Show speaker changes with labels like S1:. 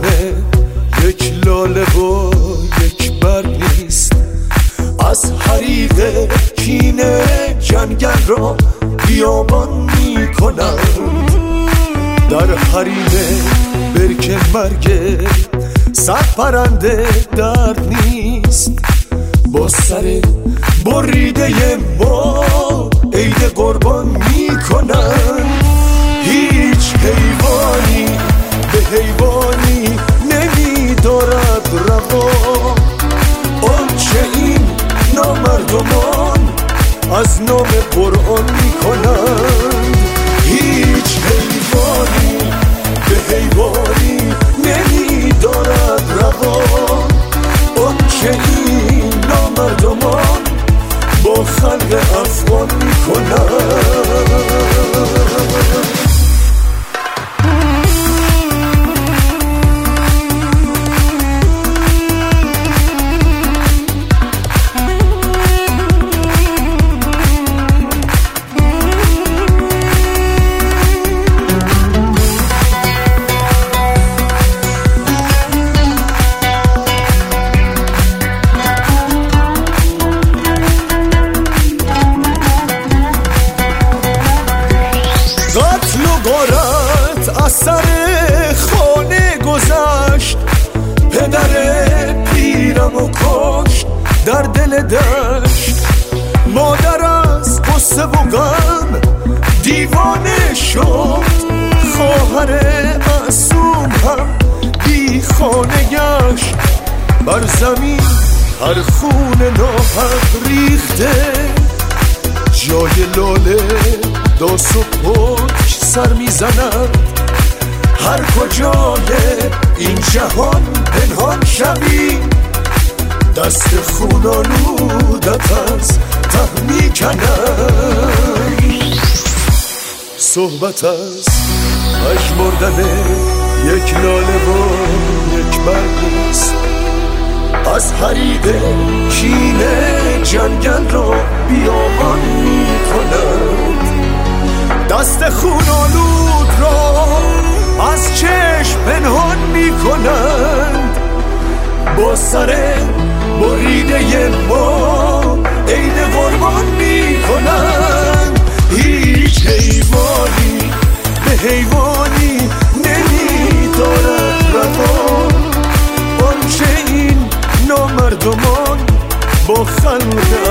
S1: زمانه یک لاله و یک برگ نیست. از حریق کینه جنگل را بیابان می کنند. در حریم برکه مرگ صد پرنده درد نیست. با سر بریده ما عید قربان می کنند. هیچ حیوانی به حیوانی نمی دارد روا. آنچه این نامردمان از نام قرآن می کنند. هیچ حیوانی به حیوانی نمی دارد روا. آنچه این نامردمان با خلق افغان می کنند. قتل و غارت از سر خانه گذشت. پدر پیرم و کشت در دل دشت. مادر از غصه و غم دیوانه شد. خواهر معصوم هم بی خانه گشت. بر زمین هر خون ناحق ریخته. جای لاله داس و پشت سر میزند. هر کجای این جهان پنهان شوی. دست خون آلودت از ته میکند. صحبت از پژمردن یک لاله و یک برگ است. از حریق کینه جنگل را بیابان می کند. دست خون آلود را از چشم پنهان می کنند. با سر بریده ما عید قربان می کنند. هیچ حیوانی به حیوانی نمی دارد روا. آنچه این نامردمان با خلق